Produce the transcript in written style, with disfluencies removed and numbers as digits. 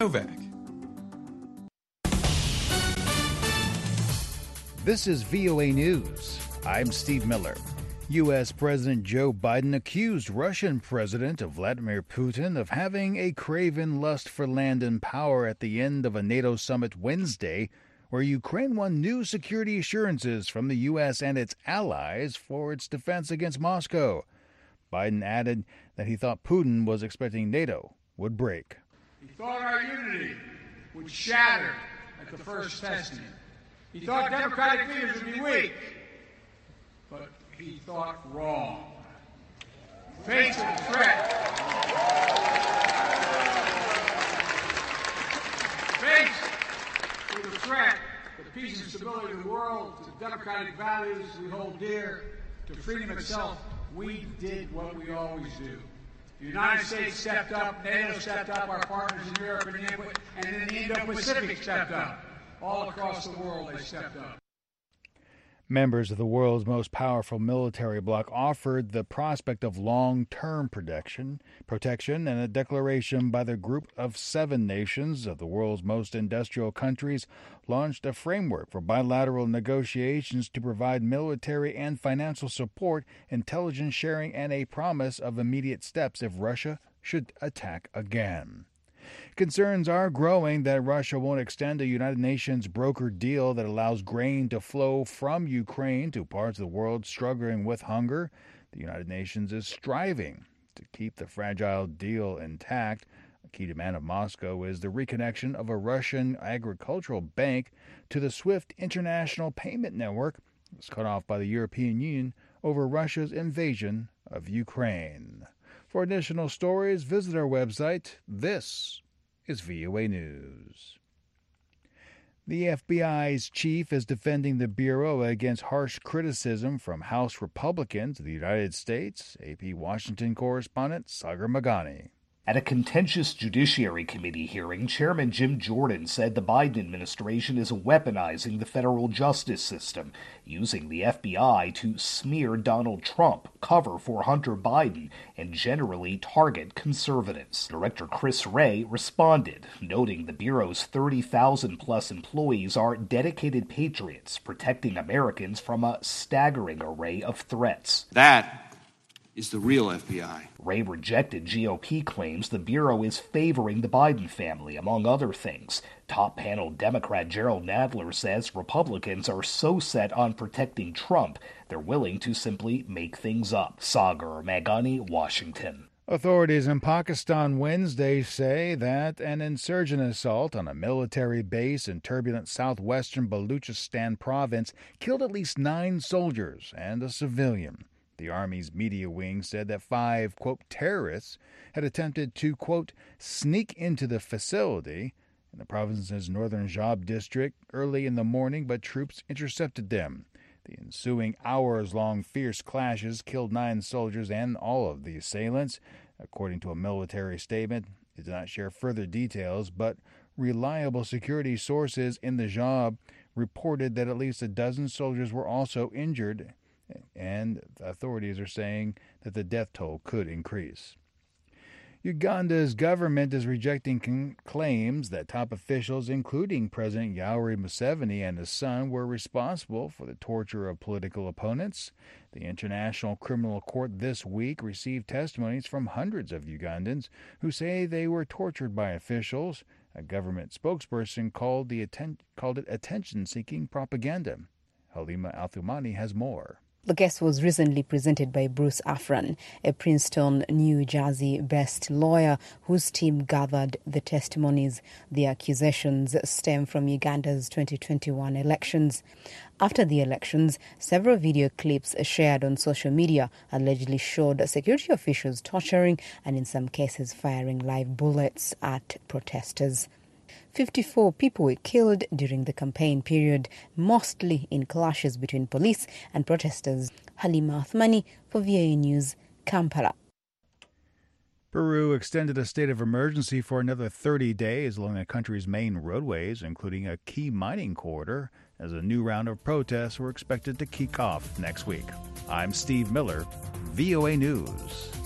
Novak. This is VOA News. I'm Steve Miller. U.S. President Joe Biden accused Russian President Vladimir Putin of having a craven lust for land and power at the end of a NATO summit Wednesday, where Ukraine won new security assurances from the U.S. and its allies for its defense against Moscow. Biden added that he thought Putin was expecting NATO would break. He thought our unity would shatter at the first testing. He thought democratic leaders would be weak, but he thought wrong. Faced with the threat, to peace and stability of the world, to democratic values we hold dear, to freedom itself, we did what we always do. The United States stepped up, NATO stepped up, our partners in Europe and in the Indo-Pacific stepped up. All across the world, they stepped up. Members of the world's most powerful military bloc offered the prospect of long-term protection, and a declaration by the group of 7 nations of the world's most industrial countries launched a framework for bilateral negotiations to provide military and financial support, intelligence sharing, and a promise of immediate steps if Russia should attack again. Concerns are growing that Russia won't extend a United Nations brokered deal that allows grain to flow from Ukraine to parts of the world struggling with hunger. The United Nations is striving to keep the fragile deal intact. A key demand of Moscow is the reconnection of a Russian agricultural bank to the SWIFT international payment network. It was cut off by the European Union over Russia's invasion of Ukraine. For additional stories, visit our website. This is VOA News. The FBI's chief is defending the Bureau against harsh criticism from House Republicans of the United States. AP Washington correspondent Sagar Meghani. At a contentious Judiciary Committee hearing, Chairman Jim Jordan said the Biden administration is weaponizing the federal justice system, using the FBI to smear Donald Trump, cover for Hunter Biden, and generally target conservatives. Director Chris Wray responded, noting the Bureau's 30,000-plus employees are dedicated patriots, protecting Americans from a staggering array of threats. That is the real FBI. Wray rejected GOP claims the Bureau is favoring the Biden family, among other things. Top panel Democrat Gerald Nadler says Republicans are so set on protecting Trump, they're willing to simply make things up. Sagar Meghani, Washington. Authorities in Pakistan Wednesday say that an insurgent assault on a military base in turbulent southwestern Baluchistan province killed at least 9 soldiers and a civilian. The Army's media wing said that 5, quote, terrorists had attempted to, quote, sneak into the facility in the province's northern Jab district early in the morning, but troops intercepted them. The ensuing hours-long fierce clashes killed 9 soldiers and all of the assailants. According to a military statement, it did not share further details, but reliable security sources in the Jab reported that at least a dozen soldiers were also injured, and authorities are saying that the death toll could increase. Uganda's government is rejecting claims that top officials, including President Yoweri Museveni and his son, were responsible for the torture of political opponents. The International Criminal Court this week received testimonies from hundreds of Ugandans who say they were tortured by officials. A government spokesperson called it attention-seeking propaganda. Halima Al-Thumani has more. The case was recently presented by Bruce Afran, a Princeton, New Jersey-based lawyer whose team gathered the testimonies. The accusations stem from Uganda's 2021 elections. After the elections, several video clips shared on social media allegedly showed security officials torturing and in some cases firing live bullets at protesters. 54 people were killed during the campaign period, mostly in clashes between police and protesters. Halima Athmani for VOA News, Kampala. Peru extended a state of emergency for another 30 days along the country's main roadways, including a key mining corridor, as a new round of protests were expected to kick off next week. I'm Steve Miller, VOA News.